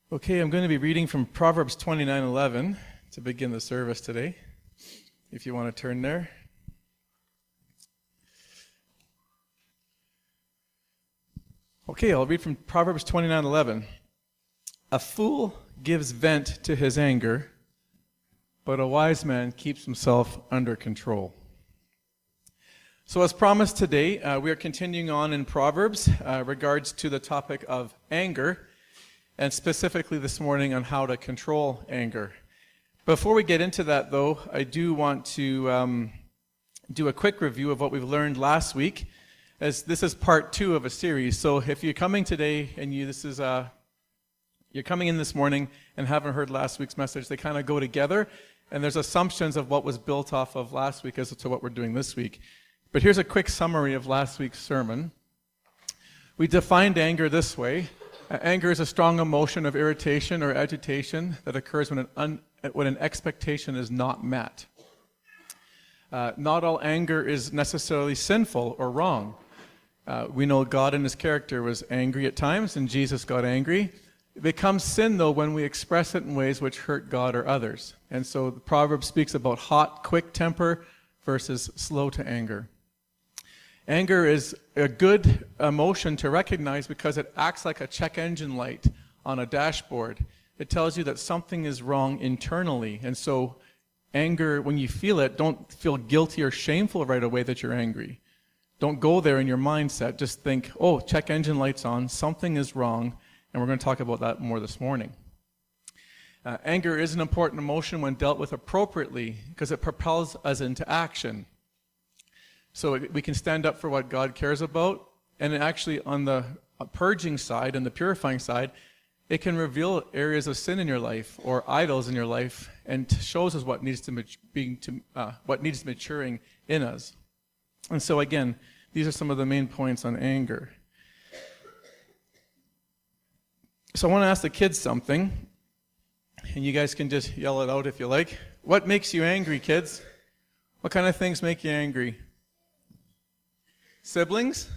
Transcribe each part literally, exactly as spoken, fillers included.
Okay, I'm going to be reading from Proverbs twenty-nine eleven to begin the service today, if you want to turn there. Okay, I'll read from Proverbs twenty-nine eleven. A fool gives vent to his anger, but a wise man keeps himself under control. So as promised today, uh, we are continuing on in Proverbs uh, regards to the topic of anger, and specifically this morning on how to control anger. Before we get into that, though, I do want to um, do a quick review of what we've learned last week, as this is part two of a series. So if you're coming today and you this is uh, you're coming in this morning and haven't heard last week's message, they kind of go together, and there's assumptions of what was built off of last week as to what we're doing this week. But here's a quick summary of last week's sermon. We defined anger this way. Uh, anger is a strong emotion of irritation or agitation that occurs when an, un, when an expectation is not met. Uh, not all anger is necessarily sinful or wrong. Uh, we know God in his character was angry at times, and Jesus got angry. It becomes sin, though, when we express it in ways which hurt God or others. And so the proverb speaks about hot, quick temper versus slow to anger. Anger is a good emotion to recognize because it acts like a check engine light on a dashboard. It tells you that something is wrong internally. And so anger, when you feel it, don't feel guilty or shameful right away that you're angry. Don't go there in your mindset. Just think, oh, check engine light's on, something is wrong, and we're going to talk about that more this morning. Uh, anger is an important emotion when dealt with appropriately because it propels us into action. So we can stand up for what God cares about, and actually on the purging side and the purifying side, it can reveal areas of sin in your life or idols in your life, and shows us what needs to mat- being to uh, what needs maturing in us. And so again, these are some of the main points on anger. So I want to ask the kids something, and you guys can just yell it out if you like. What makes you angry, kids? What kind of things make you angry? Siblings?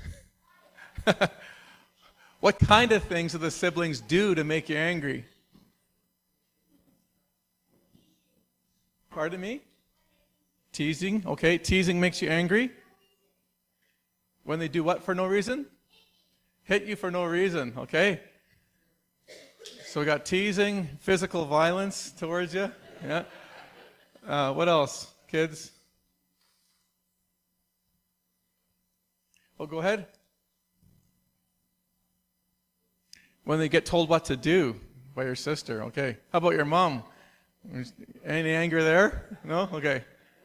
What kind of things do the siblings do to make you angry? Pardon me? Teasing. Okay, teasing makes you angry? When they do what for no reason? Hit you for no reason, okay? So we got teasing, physical violence towards you. Yeah. Uh, what else, kids? Oh, go ahead. When they get told what to do by your sister, okay. How about your mom? Any anger there? No? Okay.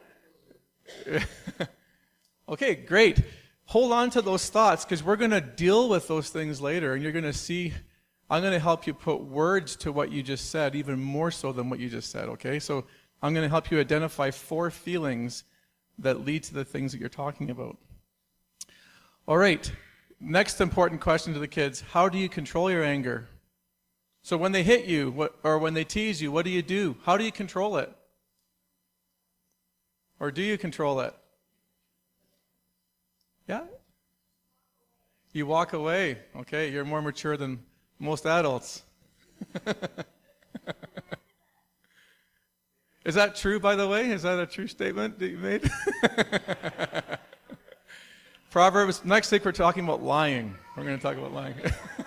Okay, great. Hold on to those thoughts because we're going to deal with those things later, and you're going to see, I'm going to help you put words to what you just said, even more so than what you just said, okay? So I'm going to help you identify four feelings that lead to the things that you're talking about. All right, next important question to the kids. How do you control your anger? So when they hit you what, or when they tease you, what do you do? How do you control it? Or do you control it? Yeah? You walk away. Okay, you're more mature than most adults. Is that true, by the way? Is that a true statement that you made? Proverbs, next week we're talking about lying. We're going to talk about lying.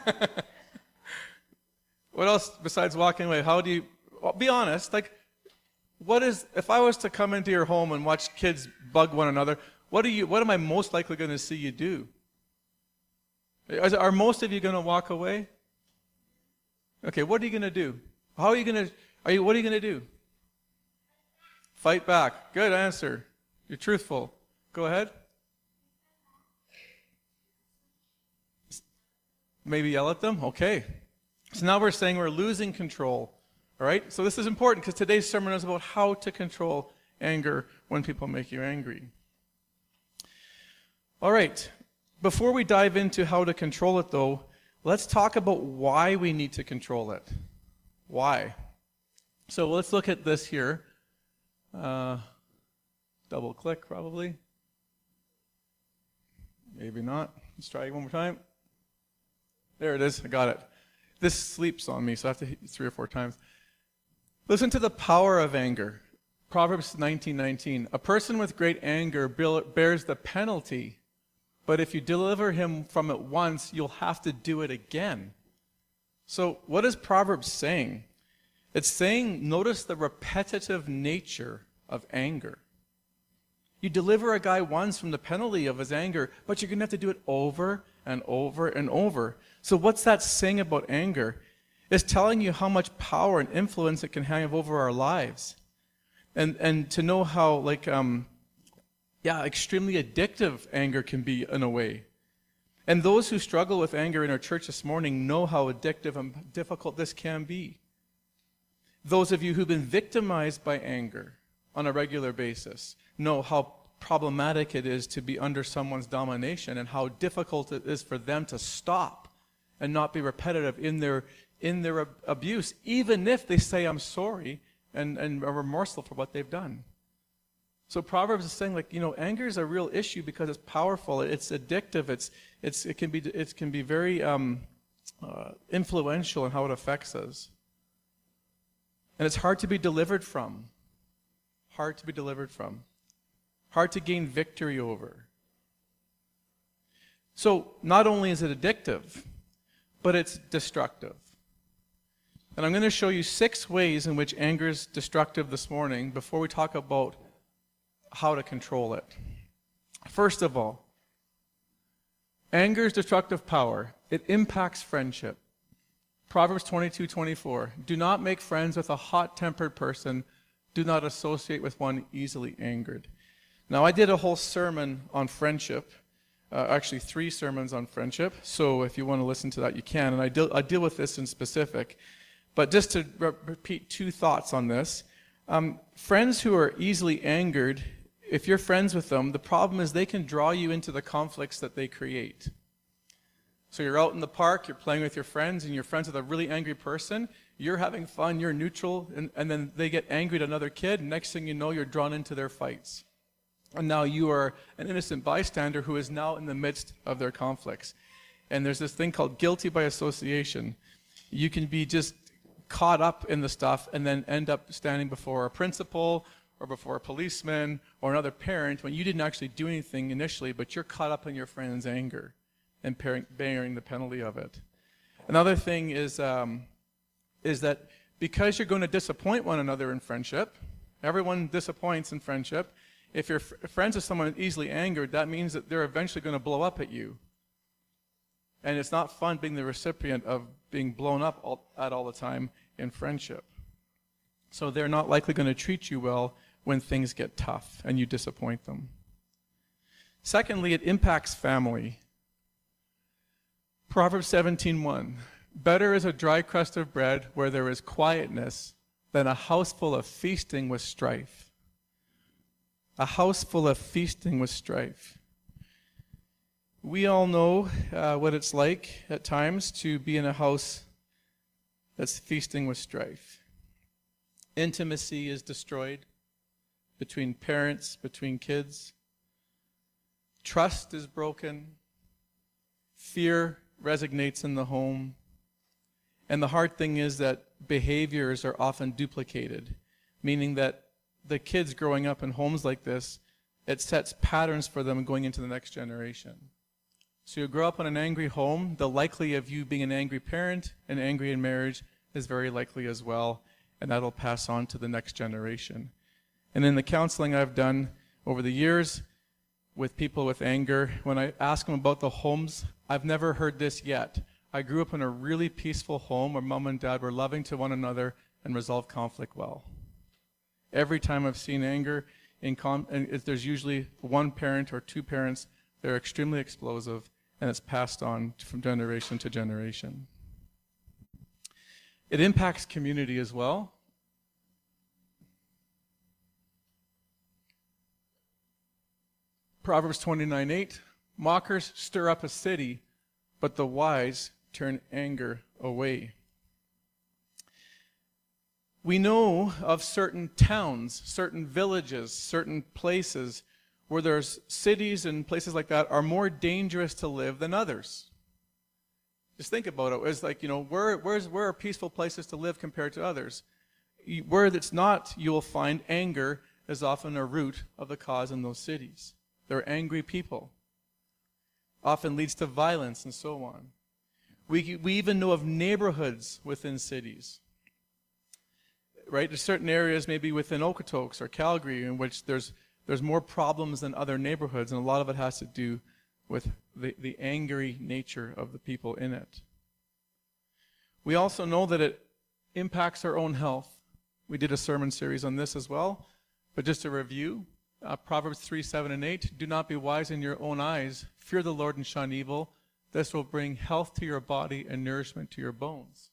What else besides walking away? How do you, well, be honest, like, what is, if I was to come into your home and watch kids bug one another, what do you, what am I most likely going to see you do? Is, are most of you going to walk away? Okay, what are you going to do? How are you going to, are you, what are you going to do? Fight back. Good answer. You're truthful. Go ahead. Maybe yell at them? Okay. So now we're saying we're losing control. All right? So this is important because today's sermon is about how to control anger when people make you angry. All right. Before we dive into how to control it, though, let's talk about why we need to control it. Why? So let's look at this here. Uh, double click, probably. Maybe not. Let's try it one more time. There it is. I got it. This sleeps on me, so I have to hit it three or four times. Listen to the power of anger. Proverbs nineteen nineteen. A person with great anger bears the penalty, but if you deliver him from it once, you'll have to do it again. So what is Proverbs saying? It's saying, notice the repetitive nature of anger. You deliver a guy once from the penalty of his anger, but you're going to have to do it over and over and over. So what's that saying about anger? It's telling you how much power and influence it can have over our lives. And and to know how, like, um, yeah, extremely addictive anger can be in a way. And those who struggle with anger in our church this morning know how addictive and difficult this can be. Those of you who've been victimized by anger on a regular basis know how problematic it is to be under someone's domination and how difficult it is for them to stop and not be repetitive in their in their ab- abuse, even if they say, I'm sorry, and, and are remorseful for what they've done. So Proverbs is saying, like, you know, anger is a real issue because it's powerful, it's addictive, it's it's it can be it can be very um, uh, influential in how it affects us. And it's hard to be delivered from. Hard to be delivered from. Hard to gain victory over. So not only is it addictive, but it's destructive. And I'm going to show you six ways in which anger is destructive this morning before we talk about how to control it. First of all, anger's destructive power. It impacts friendship. Proverbs twenty-two twenty-four. Do not make friends with a hot-tempered person. Do not associate with one easily angered. Now, I did a whole sermon on friendship, uh, actually three sermons on friendship. So if you want to listen to that, you can. And I deal, I deal with this in specific. But just to re- repeat two thoughts on this. Um, friends who are easily angered, if you're friends with them, the problem is they can draw you into the conflicts that they create. So you're out in the park, you're playing with your friends, and you're friends with a really angry person. You're having fun, you're neutral, and, and then they get angry at another kid, and next thing you know, you're drawn into their fights. And now you are an innocent bystander who is now in the midst of their conflicts. And there's this thing called guilty by association. You can be just caught up in the stuff and then end up standing before a principal or before a policeman or another parent when you didn't actually do anything initially, but you're caught up in your friend's anger and bearing the penalty of it. Another thing is um, is that because you're going to disappoint one another in friendship, everyone disappoints in friendship. If you're f- friends with someone easily angered, that means that they're eventually going to blow up at you. And it's not fun being the recipient of being blown up all, at all the time in friendship. So they're not likely going to treat you well when things get tough and you disappoint them. Secondly, it impacts family. Proverbs seventeen one. Better is a dry crust of bread where there is quietness than a house full of feasting with strife. A house full of feasting with strife. We all know uh, what it's like at times to be in a house that's feasting with strife. Intimacy is destroyed between parents, between kids. Trust is broken. Fear resonates in the home. And the hard thing is that behaviors are often duplicated, meaning that the kids growing up in homes like this, it sets patterns for them going into the next generation. So you grow up in an angry home, the likely of you being an angry parent and angry in marriage is very likely as well, and that'll pass on to the next generation. And in the counseling I've done over the years with people with anger, when I ask them about the homes, I've never heard this yet. I grew up in a really peaceful home where mom and dad were loving to one another and resolved conflict well. Every time I've seen anger, in con- and if there's usually one parent or two parents, they're extremely explosive, and it's passed on from generation to generation. It impacts community as well. Proverbs twenty-nine eight, mockers stir up a city, but the wise turn anger away. We know of certain towns, certain villages, certain places where there's cities and places like that are more dangerous to live than others. Just think about it. It's like, you know, where, where's, where are peaceful places to live compared to others? Where it's not, you will find anger is often a root of the cause in those cities. They're angry people. Often leads to violence and so on. We, we even know of neighborhoods within cities. Right? There's certain areas maybe within Okotoks or Calgary in which there's there's more problems than other neighborhoods, and a lot of it has to do with the, the angry nature of the people in it. We also know that it impacts our own health. We did a sermon series on this as well, but just to review, uh, Proverbs three, seven, and eight, do not be wise in your own eyes, fear the Lord and shun evil. This will bring health to your body and nourishment to your bones.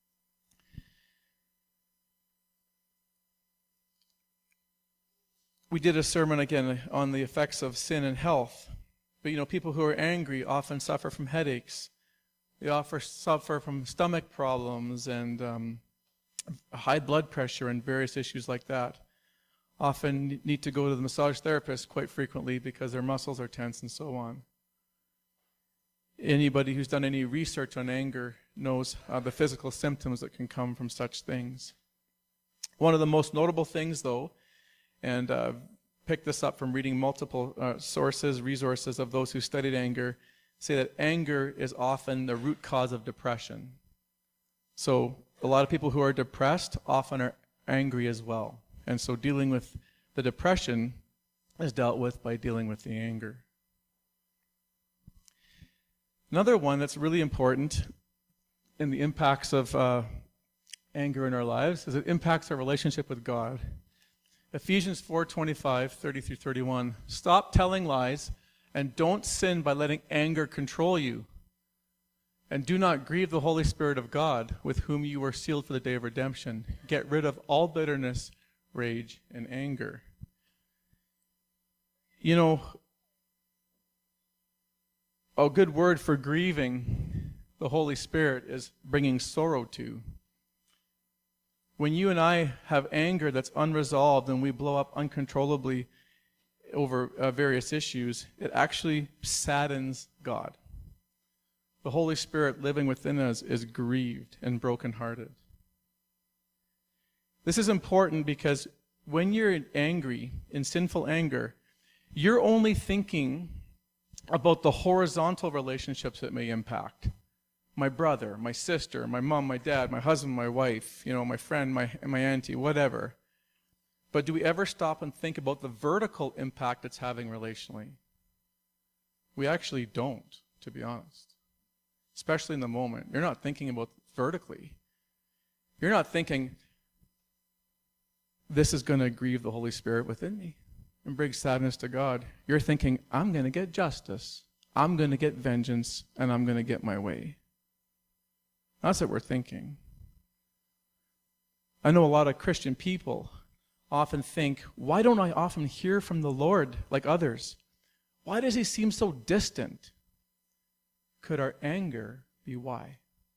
We did a sermon again on the effects of sin and health. But you know, people who are angry often suffer from headaches. They often suffer from stomach problems and um, high blood pressure and various issues like that. Often need to go to the massage therapist quite frequently because their muscles are tense and so on. Anybody who's done any research on anger knows uh, the physical symptoms that can come from such things. One of the most notable things, though, and uh, picked this up from reading multiple uh, sources, resources of those who studied anger, say that anger is often the root cause of depression. So a lot of people who are depressed often are angry as well. And so dealing with the depression is dealt with by dealing with the anger. Another one that's really important in the impacts of uh, anger in our lives is it impacts our relationship with God. Ephesians four twenty-five, thirty through thirty-one. Stop telling lies and don't sin by letting anger control you. And do not grieve the Holy Spirit of God, with whom you were sealed for the day of redemption. Get rid of all bitterness, rage, and anger. You know, a good word for grieving the Holy Spirit is bringing sorrow to. When you and I have anger that's unresolved and we blow up uncontrollably over uh, various issues, it actually saddens God. The Holy Spirit living within us is grieved and brokenhearted. This is important because when you're angry, in sinful anger, you're only thinking about the horizontal relationships it may impact. My brother, my sister, my mom, my dad, my husband, my wife, you know, my friend, my, my auntie, whatever. But do we ever stop and think about the vertical impact it's having relationally? We actually don't, to be honest. Especially in the moment. You're not thinking about vertically. You're not thinking, this is going to grieve the Holy Spirit within me and bring sadness to God. You're thinking, I'm going to get justice. I'm going to get vengeance, and I'm going to get my way. That's what we're thinking. I know a lot of Christian people often think, why don't I often hear from the Lord like others? Why does he seem so distant? Could our anger be why?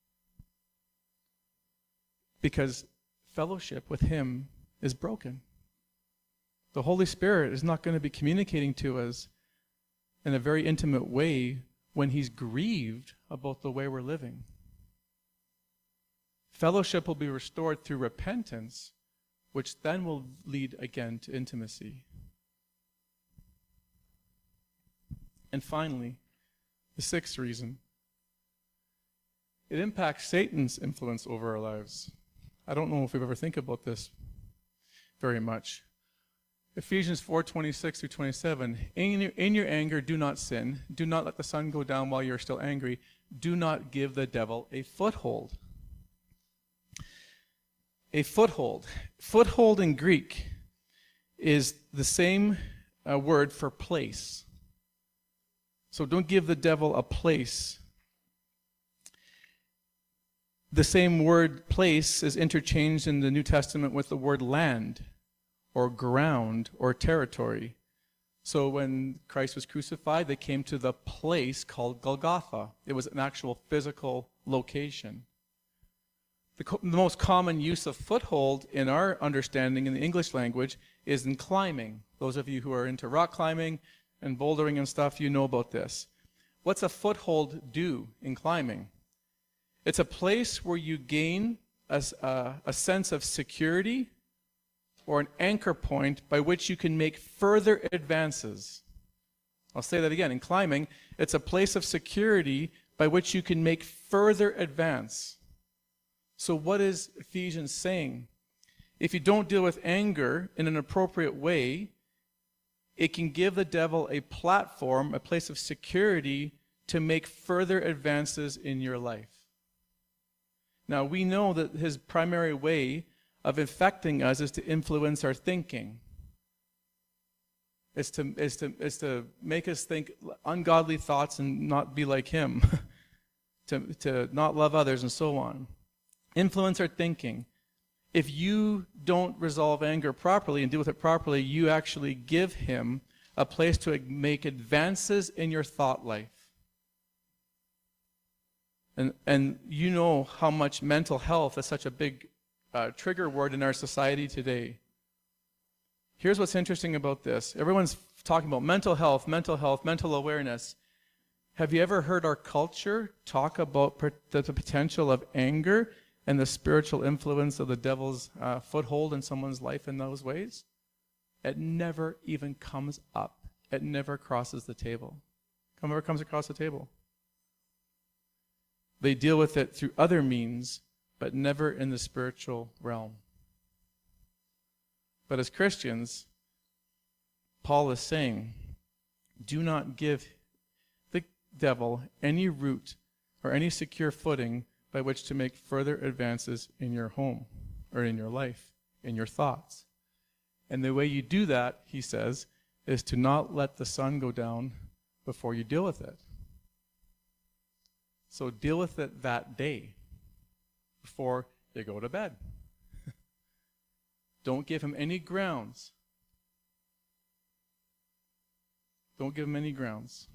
Because fellowship with him is broken. The Holy Spirit is not going to be communicating to us in a very intimate way when he's grieved about the way we're living. Fellowship will be restored through repentance, which then will lead again to intimacy. And finally, the sixth reason. It impacts Satan's influence over our lives. I don't know if we've ever think about this very much. Ephesians four twenty-six through twenty-seven. In your, in your anger, do not sin. Do not let the sun go down while you're still angry. Do not give the devil a foothold. A foothold. Foothold in Greek is the same uh, word for place. So don't give the devil a place. The same word place is interchanged in the New Testament with the word land or ground or territory. So when Christ was crucified, they came to the place called Golgotha. It was an actual physical location. The, co- the most common use of foothold in our understanding in the English language is in climbing. Those of you who are into rock climbing and bouldering and stuff, you know about this. What's a foothold do in climbing? It's a place where you gain a, a, a sense of security or an anchor point by which you can make further advances. I'll say that again. In climbing, it's a place of security by which you can make further advance. So what is Ephesians saying? If you don't deal with anger in an appropriate way, it can give the devil a platform, a place of security to make further advances in your life. Now, we know that his primary way of infecting us is to influence our thinking. It's to, it's to, it's to make us think ungodly thoughts and not be like him, to, to not love others and so on. Influence our thinking. If you don't resolve anger properly and deal with it properly, you actually give him a place to make advances in your thought life. And, and you know how much mental health is such a big uh, trigger word in our society today. Here's what's interesting about this. Everyone's talking about mental health, mental health, mental awareness. Have you ever heard our culture talk about per- the, the potential of anger and the spiritual influence of the devil's uh, foothold in someone's life in those ways? It never even comes up. It never crosses the table. It never comes across the table. They deal with it through other means, but never in the spiritual realm. But as Christians, Paul is saying, do not give the devil any root or any secure footing by which to make further advances in your home or in your life, in your thoughts. And the way you do that, he says, is to not let the sun go down before you deal with it. So deal with it that day before you go to bed. Don't give him any grounds. Don't give him any grounds.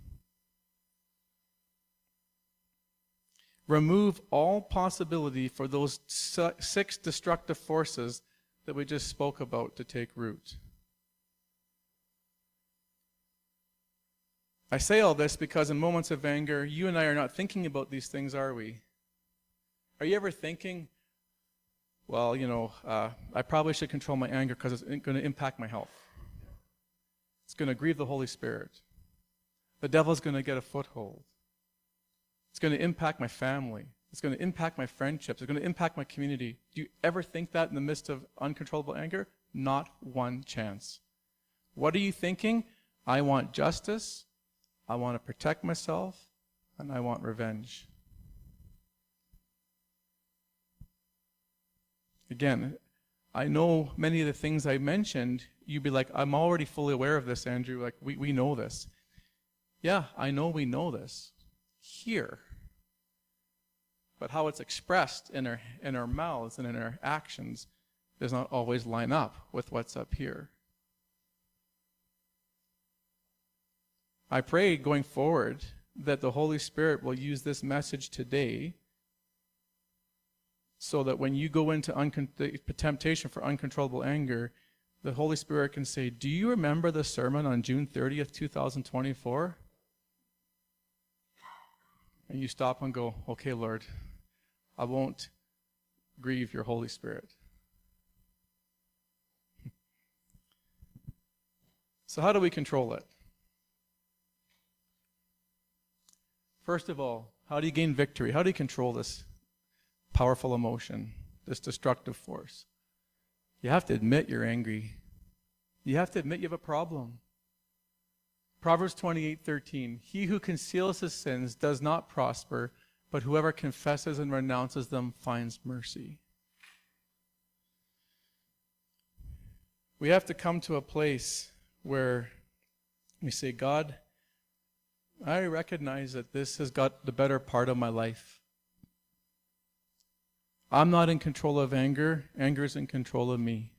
Remove all possibility for those six destructive forces that we just spoke about to take root. I say all this because in moments of anger, you and I are not thinking about these things, are we? Are you ever thinking, well, you know, uh, I probably should control my anger because it's going to impact my health. It's going to grieve the Holy Spirit. The devil's going to get a foothold. It's going to impact my family. It's going to impact my friendships. It's going to impact my community. Do you ever think that in the midst of uncontrollable anger? Not one chance. What are you thinking? I want justice. I want to protect myself. And I want revenge. Again, I know many of the things I mentioned, you'd be like, I'm already fully aware of this, Andrew. Like, we, we know this. Yeah, I know we know this here. But how it's expressed in our, in our mouths and in our actions does not always line up with what's up here. I pray going forward that the Holy Spirit will use this message today so that when you go into uncon- the temptation for uncontrollable anger, the Holy Spirit can say, do you remember the sermon on June thirtieth, twenty twenty-four? And you stop and go, okay, Lord, I won't grieve your Holy Spirit. So how do we control it? First of all, how do you gain victory? How do you control this powerful emotion, this destructive force? You have to admit you're angry. You have to admit you have a problem. Proverbs twenty-eight thirteen, he who conceals his sins does not prosper, but whoever confesses and renounces them finds mercy. We have to come to a place where we say, God, I recognize that this has got the better part of my life. I'm not in control of anger. Anger is in control of me.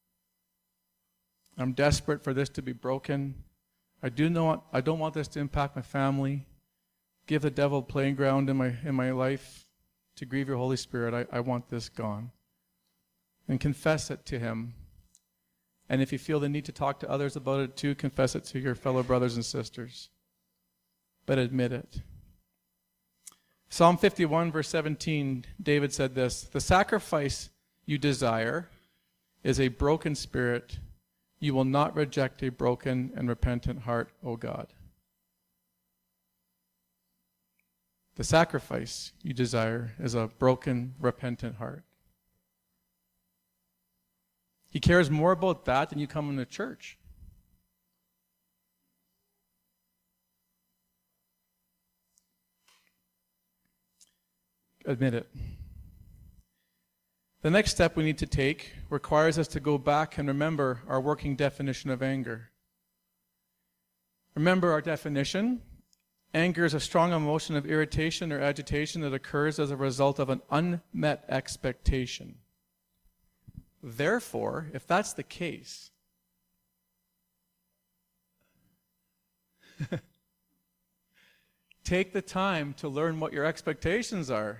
I'm desperate for this to be broken. I do not, I don't want this to impact my family. Give the devil playing ground in my in my life to grieve your Holy Spirit. I, I want this gone. And confess it to him. And if you feel the need to talk to others about it too, confess it to your fellow brothers and sisters. But admit it. Psalm fifty-one, verse seventeen, David said this, "The sacrifice you desire is a broken spirit. You will not reject a broken and repentant heart, O God." The sacrifice you desire is a broken, repentant heart. He cares more about that than you coming to church. Admit it. The next step we need to take requires us to go back and remember our working definition of anger. Remember our definition. Anger is a strong emotion of irritation or agitation that occurs as a result of an unmet expectation. Therefore, if that's the case, take the time to learn what your expectations are.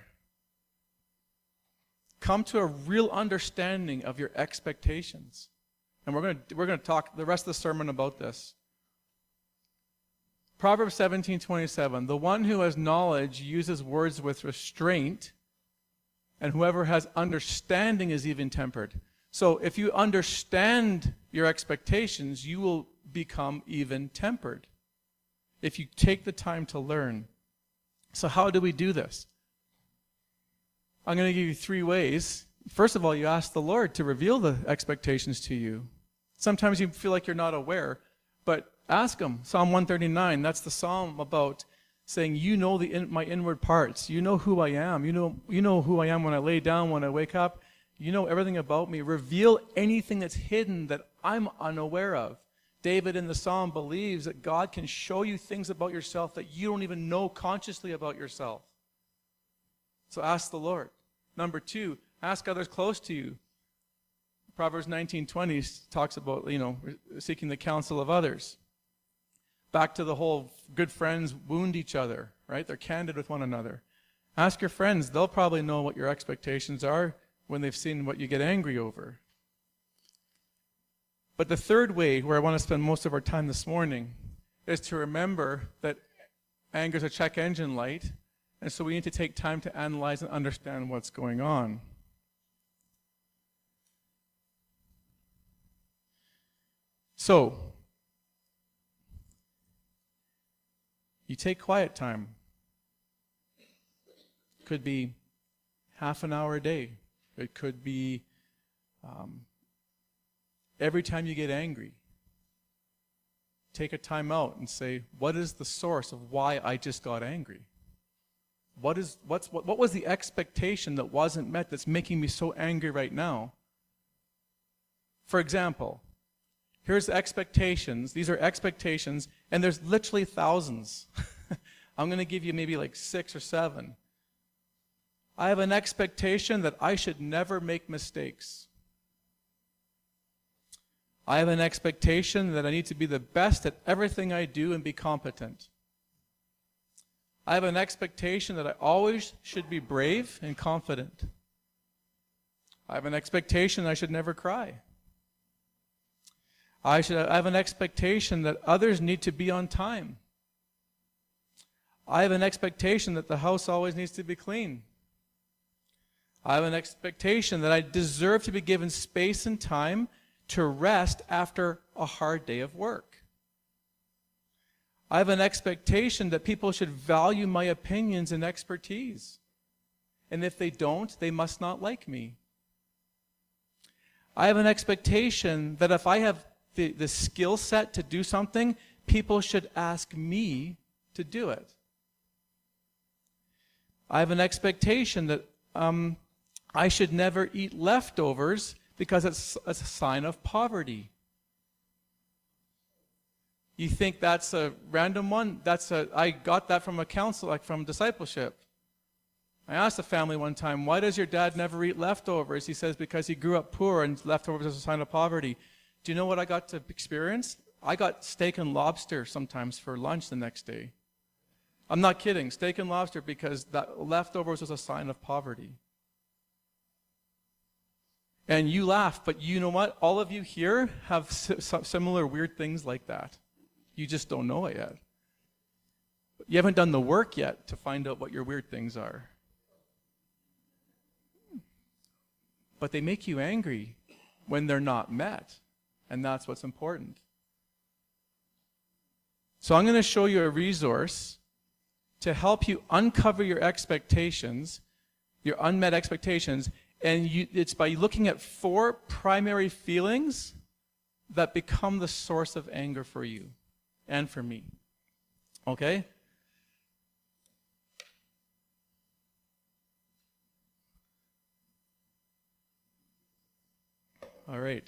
Come to a real understanding of your expectations. And we're going to we're going to talk the rest of the sermon about this. Proverbs seventeen twenty-seven, "The one who has knowledge uses words with restraint, and whoever has understanding is even-tempered." So if you understand your expectations, you will become even-tempered if you take the time to learn. So how do we do this? I'm going to give you three ways. First of all, you ask the Lord to reveal the expectations to you. Sometimes you feel like you're not aware, but ask Him. Psalm one thirty-nine, that's the psalm about saying, "You know the in, my inward parts. You know who I am. You know, you know who I am when I lay down, when I wake up. You know everything about me. Reveal anything that's hidden that I'm unaware of." David in the psalm believes that God can show you things about yourself that you don't even know consciously about yourself. So ask the Lord. Number two, ask others close to you. Proverbs nineteen twenty talks about, you know, seeking the counsel of others. Back to the whole good friends wound each other, right? They're candid with one another. Ask your friends. They'll probably know what your expectations are when they've seen what you get angry over. But the third way, where I want to spend most of our time this morning, is to remember that anger is a check engine light, and so we need to take time to analyze and understand what's going on. So, you take quiet time. It could be half an hour a day. It could be um, every time you get angry. Take a time out and say, what is the source of why I just got angry? What is what's what, what was the expectation that wasn't met that's making me so angry right now? For example, here's expectations. These are expectations, and there's literally thousands. I'm going to give you maybe like six or seven. I have an expectation that I should never make mistakes. I have an expectation that I need to be the best at everything I do and be competent. I have an expectation that I always should be brave and confident. I have an expectation I should never cry. I should I have an expectation that others need to be on time. I have an expectation that the house always needs to be clean. I have an expectation that I deserve to be given space and time to rest after a hard day of work. I have an expectation that people should value my opinions and expertise. And if they don't, they must not like me. I have an expectation that if I have the, the skill set to do something, people should ask me to do it. I have an expectation that um, I should never eat leftovers because it's, it's a sign of poverty. You think that's a random one? That's a, I got that from a counsel, like from discipleship. I asked a family one time, why does your dad never eat leftovers? He says, because he grew up poor and leftovers is a sign of poverty. Do you know what I got to experience? I got steak and lobster sometimes for lunch the next day. I'm not kidding, steak and lobster, because that leftovers was a sign of poverty. And you laugh, but you know what? All of you here have similar weird things like that. You just don't know it yet. You haven't done the work yet to find out what your weird things are. But they make you angry when they're not met. And that's what's important. So I'm going to show you a resource to help you uncover your expectations, your unmet expectations, and you, it's by looking at four primary feelings that become the source of anger for you and for me. Okay? All right.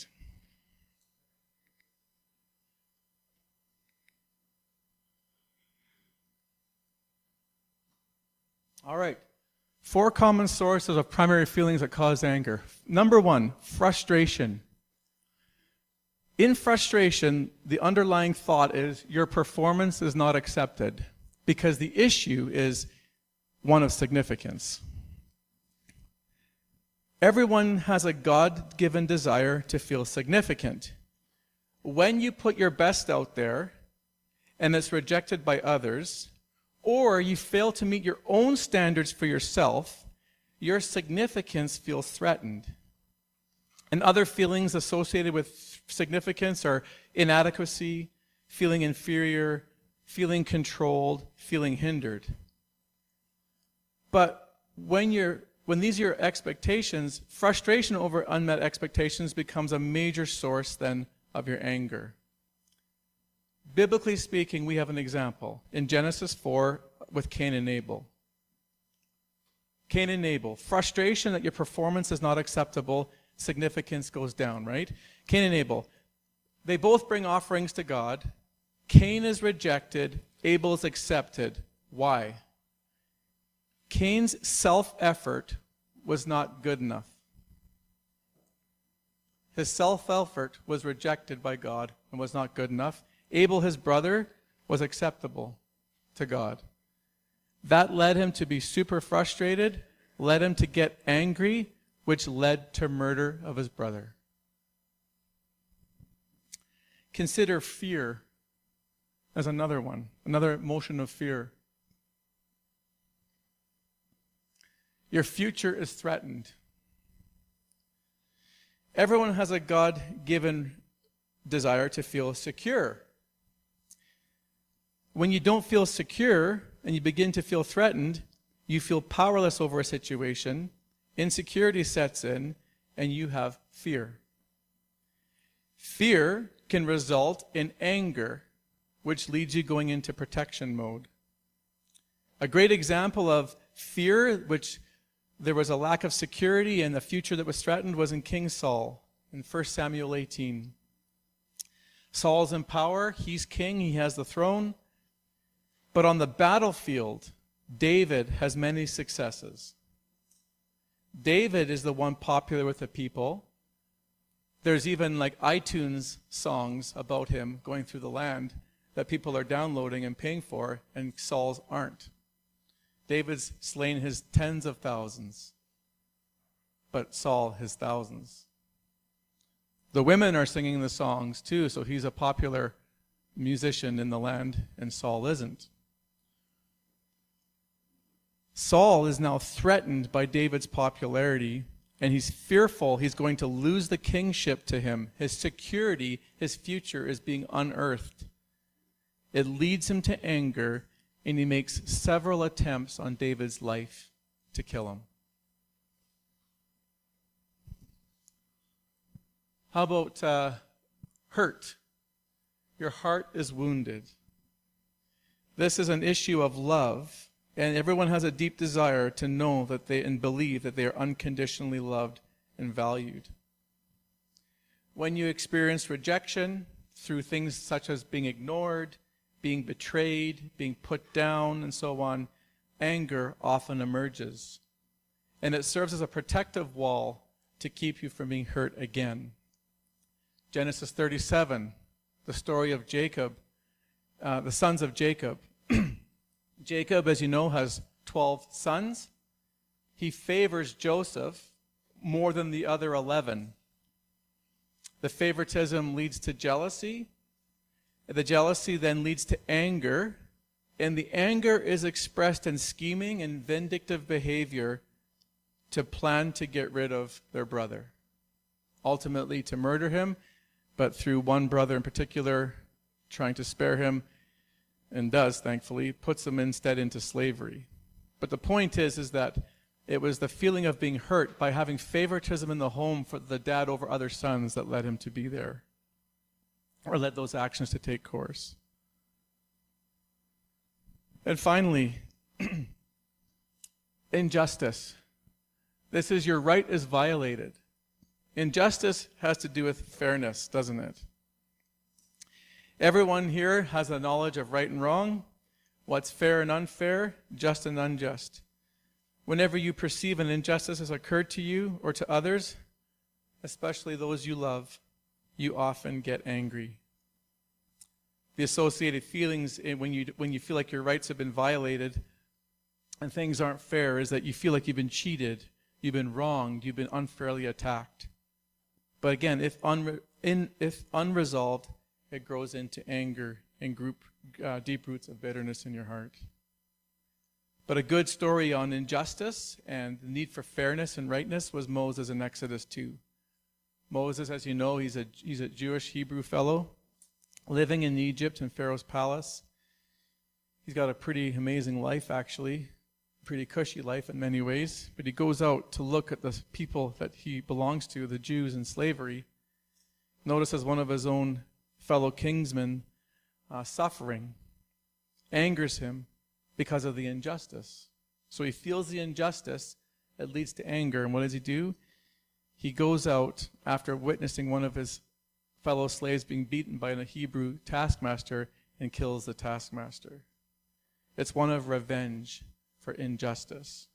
All right. Four common sources of primary feelings that cause anger. Number one, frustration. In frustration, the underlying thought is your performance is not accepted because the issue is one of significance. Everyone has a God-given desire to feel significant. When you put your best out there and it's rejected by others, or you fail to meet your own standards for yourself, your significance feels threatened. And other feelings associated with significance are inadequacy, feeling inferior, feeling controlled, feeling hindered. But when you're when these are your expectations, frustration over unmet expectations becomes a major source then of your anger. Biblically speaking, we have an example in Genesis four with Cain and Abel. Cain and Abel, frustration that your performance is not acceptable, significance goes down, right? Cain and Abel, they both bring offerings to God. Cain is rejected, Abel is accepted. Why? Cain's self-effort was not good enough. His self-effort was rejected by God and was not good enough. Abel, his brother, was acceptable to God. That led him to be super frustrated, led him to get angry, which led to murder of his brother. Consider fear as another one, another emotion of fear. Your future is threatened. Everyone has a God-given desire to feel secure. When you don't feel secure and you begin to feel threatened, you feel powerless over a situation, insecurity sets in, and you have fear. Fear can result in anger, which leads you going into protection mode. A great example of fear, which there was a lack of security and the future that was threatened, was in King Saul in First Samuel eighteen. Saul's in power, he's king, he has the throne. But on the battlefield, David has many successes. David is the one popular with the people. There's even like iTunes songs about him going through the land that people are downloading and paying for, and Saul's aren't. David's slain his tens of thousands, but Saul his thousands. The women are singing the songs too, so he's a popular musician in the land, and Saul isn't. Saul is now threatened by David's popularity, and he's fearful he's going to lose the kingship to him. His security, his future is being unearthed. It leads him to anger, and he makes several attempts on David's life to kill him. How about uh, hurt? Your heart is wounded. This is an issue of love, and everyone has a deep desire to know that they and believe that they are unconditionally loved and valued. When you experience rejection through things such as being ignored, being betrayed, being put down, and so on, anger often emerges. And it serves as a protective wall to keep you from being hurt again. Genesis thirty-seven, the story of Jacob, uh, the sons of Jacob. Jacob, as you know, has twelve sons. He favors Joseph more than the other eleven. The favoritism leads to jealousy. The jealousy then leads to anger, And the anger is expressed in scheming and vindictive behavior to plan to get rid of their brother. Ultimately to murder him, but through one brother in particular trying to spare him, and does, thankfully, puts them instead into slavery. But the point is, is that it was the feeling of being hurt by having favoritism in the home for the dad over other sons that led him to be there, or led those actions to take course. And finally, injustice. This is your right is violated. Injustice has to do with fairness, doesn't it? Everyone here has a knowledge of right and wrong, what's fair and unfair, just and unjust. Whenever you perceive an injustice has occurred to you or to others, especially those you love, you often get angry. The associated feelings when you when you feel like your rights have been violated and things aren't fair is that you feel like you've been cheated, you've been wronged, you've been unfairly attacked. But again, if unre- in, if unresolved, it grows into anger and group, uh, deep roots of bitterness in your heart. But a good story on injustice and the need for fairness and rightness was Moses in Exodus two. Moses, as you know, he's a, he's a Jewish Hebrew fellow living in Egypt in Pharaoh's palace. He's got a pretty amazing life, actually, pretty cushy life in many ways. But he goes out to look at the people that he belongs to, the Jews in slavery. Notices one of his own fellow kinsmen uh, suffering, angers him because of the injustice. So he feels the injustice, it leads to anger. And what does he do? He goes out after witnessing one of his fellow slaves being beaten by a Hebrew taskmaster and kills the taskmaster. It's one of revenge for injustice.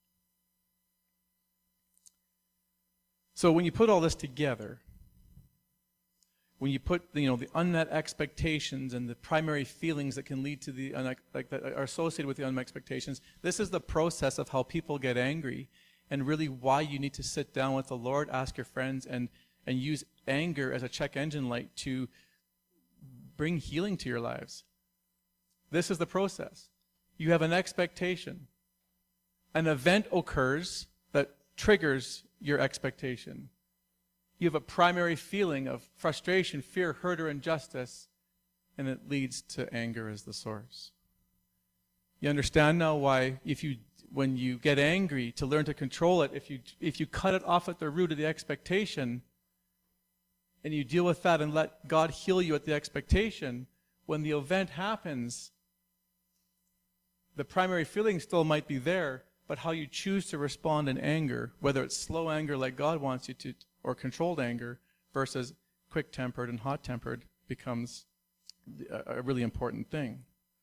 So when you put all this together, when you put you know the unmet expectations and the primary feelings that can lead to the like that are associated with the unmet expectations, this is the process of how people get angry, and really why you need to sit down with the Lord, ask your friends, and and use anger as a check engine light to bring healing to your lives. This is the process. You have an expectation. An event occurs that triggers your expectation. You have a primary feeling of frustration, fear, hurt, or injustice, and it leads to anger as the source. You understand now why, if you, when you get angry, to learn to control it, if you, if you cut it off at the root of the expectation, and you deal with that and let God heal you at the expectation, when the event happens, the primary feeling still might be there, but how you choose to respond in anger, whether it's slow anger like God wants you to, or controlled anger, versus quick-tempered and hot-tempered, becomes a, a really important thing.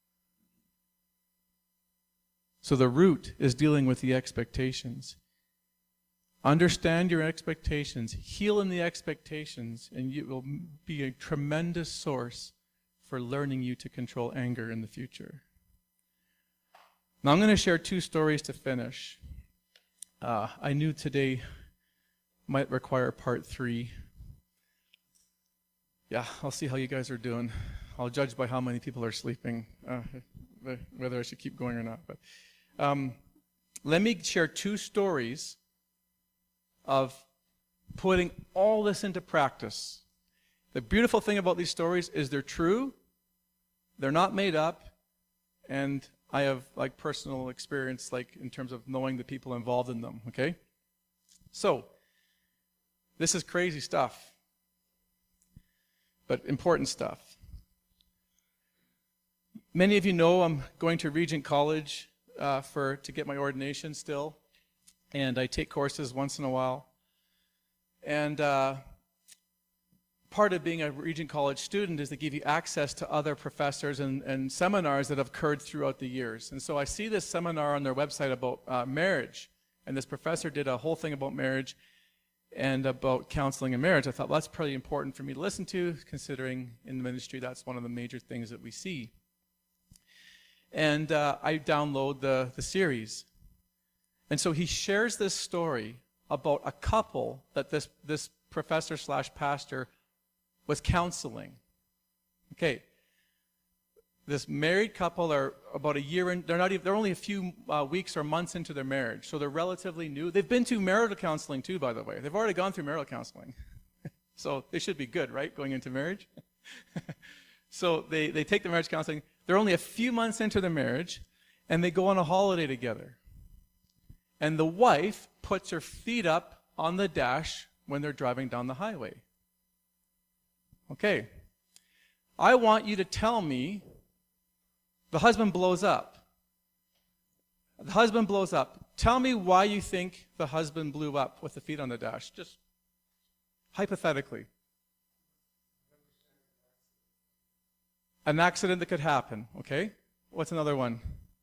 So the root is dealing with the expectations. Understand your expectations, heal in the expectations, and it will be a tremendous source for learning you to control anger in the future. Now I'm going to share two stories to finish. Uh, I knew today might require part three. Yeah, I'll see how you guys are doing. I'll judge by how many people are sleeping, uh, whether I should keep going or not. But um, let me share two stories of putting all this into practice. The beautiful thing about these stories is they're true, they're not made up, and I have like personal experience, like in terms of knowing the people involved in them, okay? So, this is crazy stuff, but important stuff. Many of you know I'm going to Regent College uh, for to get my ordination still, and I take courses once in a while. And uh, part of being a Regent College student is they give you access to other professors and, and seminars that have occurred throughout the years. And so I see this seminar on their website about uh, marriage, and this professor did a whole thing about marriage and about counseling and marriage. I thought, well, that's pretty important for me to listen to, considering in the ministry that's one of the major things that we see. And uh, I download the, the series. And so he shares this story about a couple that this, this professor slash pastor was counseling. Okay. this married couple are about a year in, they're not even, they're only a few uh, weeks or months into their marriage, so they're relatively new. They've been to marital counseling too, by the way. They've already gone through marital counseling. So they should be good, right, going into marriage? So they, they take the marriage counseling. They're only a few months into their marriage, and they go on a holiday together. And the wife puts her feet up on the dash when they're driving down the highway. Okay. I want you to tell me the husband blows up. The husband blows up. Tell me why you think the husband blew up with the feet on the dash. Just hypothetically. An accident that could happen, okay? What's another one?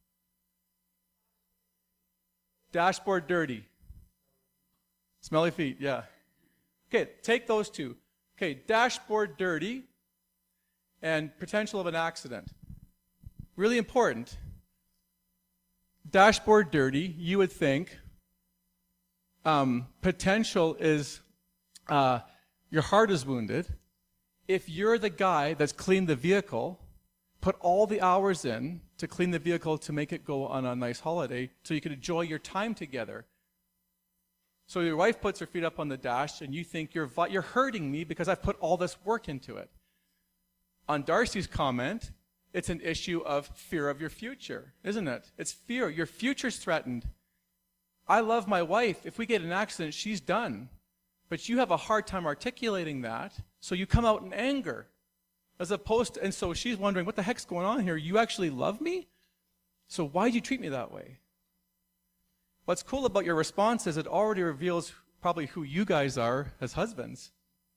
Dashboard dirty. Smelly feet, yeah. Okay, take those two. Okay, dashboard dirty and potential of an accident. Really important. Dashboard dirty, you would think, um, potential is uh, your heart is wounded. If you're the guy that's cleaned the vehicle, put all the hours in to clean the vehicle to make it go on a nice holiday so you can enjoy your time together. So your wife puts her feet up on the dash and you think you're, you're hurting me because I've put all this work into it. On Darcy's comment, it's an issue of fear of your future, isn't it? It's fear. Your future's threatened. I love my wife. If we get in an accident, she's done. But you have a hard time articulating that, so you come out in anger. As opposed to, and so she's wondering, what the heck's going on here? You actually love me? So why did you treat me that way? What's cool about your response is it already reveals probably who you guys are as husbands.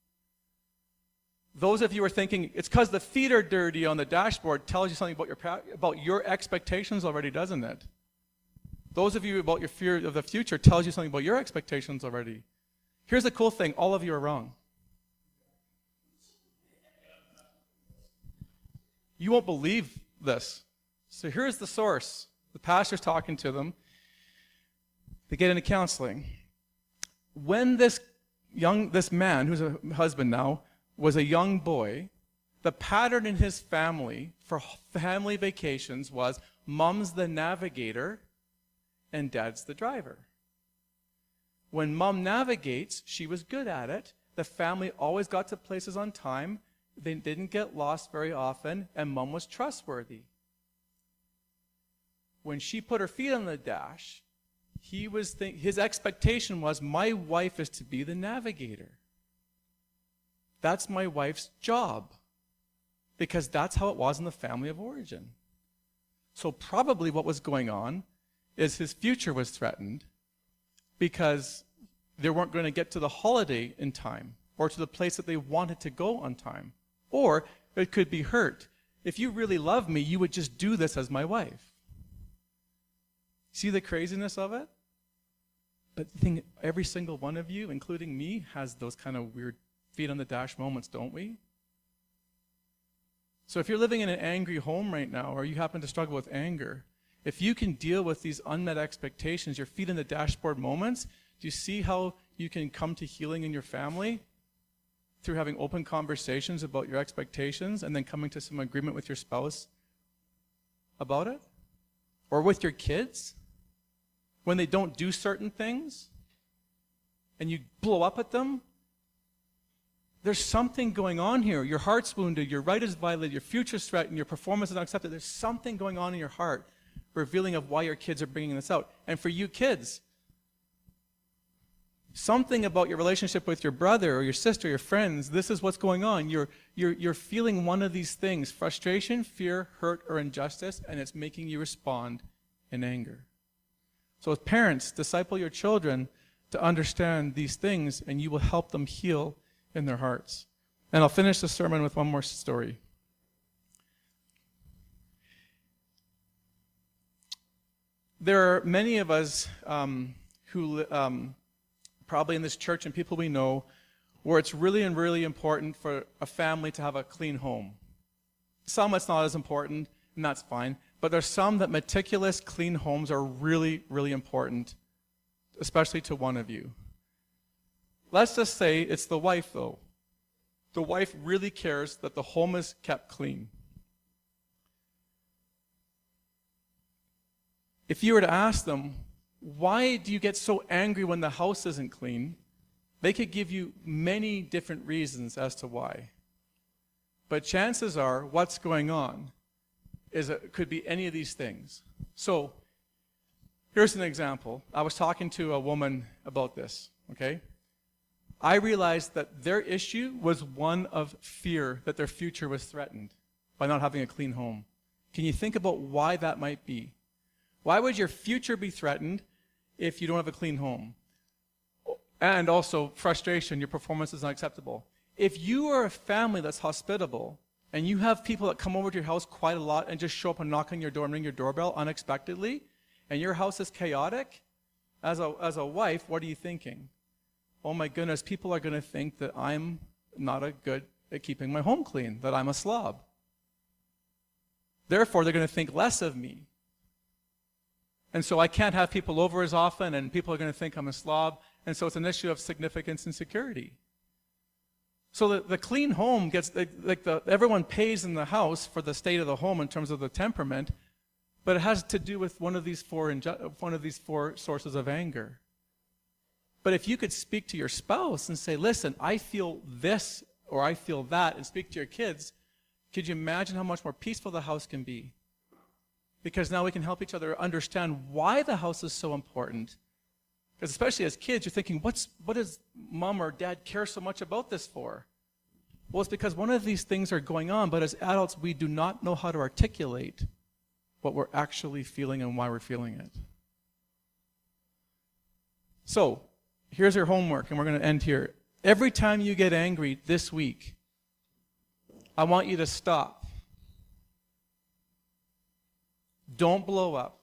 Those of you who are thinking, it's because the feet are dirty on the dashboard tells you something about your, about your expectations already, doesn't it? Those of you about your fear of the future tells you something about your expectations already. Here's the cool thing, all of you are wrong. You won't believe this. So here's the source. The pastor's talking to them. They get into counseling. When this young, this man, who's a husband now, was a young boy, the pattern in his family for family vacations was mom's the navigator and dad's the driver. When mom navigates, she was good at it. The family always got to places on time. They didn't get lost very often, and mom was trustworthy. When she put her feet on the dash, he was think, his expectation was, my wife is to be the navigator. That's my wife's job, because that's how it was in the family of origin. So probably what was going on is his future was threatened because they weren't going to get to the holiday in time or to the place that they wanted to go on time. Or it could be hurt. If you really love me, you would just do this as my wife. See the craziness of it? But the thing, every single one of you, including me, has those kind of weird feet on the dash moments, don't we? So if you're living in an angry home right now, or you happen to struggle with anger, if you can deal with these unmet expectations, your feet in the dashboard moments, do you see how you can come to healing in your family? Through having open conversations about your expectations and then coming to some agreement with your spouse about it? Or with your kids? When they don't do certain things and you blow up at them? There's something going on here. Your heart's wounded, your right is violated, your future's threatened, your performance is not accepted. There's something going on in your heart, revealing of why your kids are bringing this out. And for you kids, something about your relationship with your brother or your sister, your friends, this is what's going on. You're, you're, you're feeling one of these things, frustration, fear, hurt, or injustice, and it's making you respond in anger. So as parents, disciple your children to understand these things, and you will help them heal in their hearts. And I'll finish the sermon with one more story. There are many of us um, who... Um, probably in this church and people we know, where it's really and really important for a family to have a clean home. Some it's not as important, and that's fine. But there's some that meticulous, clean homes are really, really important, especially to one of you. Let's just say it's the wife, though. The wife really cares that the home is kept clean. If you were to ask them, why do you get so angry when the house isn't clean? They could give you many different reasons as to why. But chances are, what's going on is it could be any of these things. So, here's an example. I was talking to a woman about this, okay? I realized that their issue was one of fear, that their future was threatened by not having a clean home. Can you think about why that might be? Why would your future be threatened if you don't have a clean home? And also frustration, your performance is not acceptable. If you are a family that's hospitable and you have people that come over to your house quite a lot and just show up and knock on your door and ring your doorbell unexpectedly, and your house is chaotic, as a, as a wife, what are you thinking? Oh my goodness, people are going to think that I'm not a good at keeping my home clean, that I'm a slob. Therefore, they're going to think less of me. And so I can't have people over as often, and people are going to think I'm a slob. And so it's an issue of significance and security. So the, the clean home gets, like the, everyone pays in the house for the state of the home in terms of the temperament, but it has to do with one of these four, inju- one of these four sources of anger. But if you could speak to your spouse and say, listen, I feel this or I feel that, and speak to your kids, could you imagine how much more peaceful the house can be? Because now we can help each other understand why the house is so important. Because especially as kids, you're thinking, what's, what does mom or dad care so much about this for? Well, it's because one of these things are going on, but as adults, we do not know how to articulate what we're actually feeling and why we're feeling it. So, here's your homework, and we're going to end here. Every time you get angry this week, I want you to stop. Don't blow up.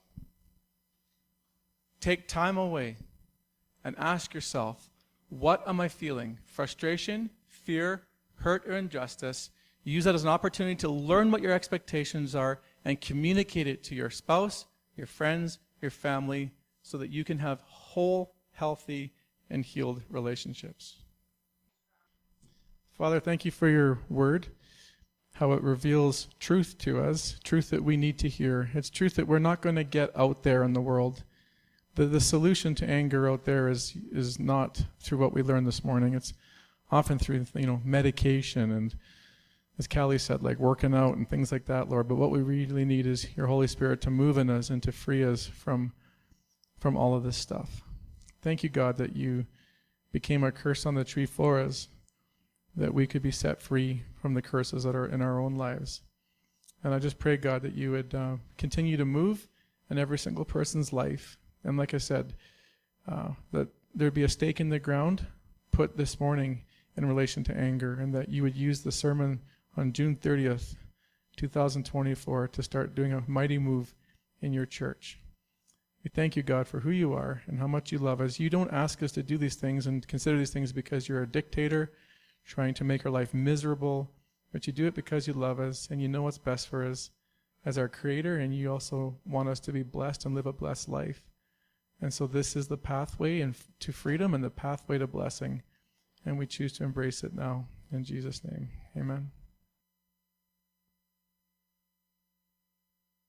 Take time away and ask yourself, what am I feeling? Frustration, fear, hurt, or injustice? Use that as an opportunity to learn what your expectations are and communicate it to your spouse, your friends, your family, so that you can have whole, healthy, and healed relationships. Father, thank you for your word, how it reveals truth to us, truth that we need to hear. It's truth that we're not going to get out there in the world. The, the solution to anger out there is is not through what we learned this morning. It's often through, you know, medication and, as Callie said, like working out and things like that, Lord. But what we really need is your Holy Spirit to move in us and to free us from, from all of this stuff. Thank you, God, that you became a curse on the tree for us, that we could be set free from the curses that are in our own lives. And I just pray, God, that you would uh, continue to move in every single person's life. And like I said, uh, that there'd be a stake in the ground put this morning in relation to anger, and that you would use the sermon on June thirtieth, twenty twenty-four to start doing a mighty move in your church. We thank you, God, for who you are and how much you love us. You don't ask us to do these things and consider these things because you're a dictator trying to make our life miserable, but you do it because you love us and you know what's best for us as our Creator, and you also want us to be blessed and live a blessed life. And so this is the pathway and to freedom and the pathway to blessing, and we choose to embrace it now. In Jesus' name, amen.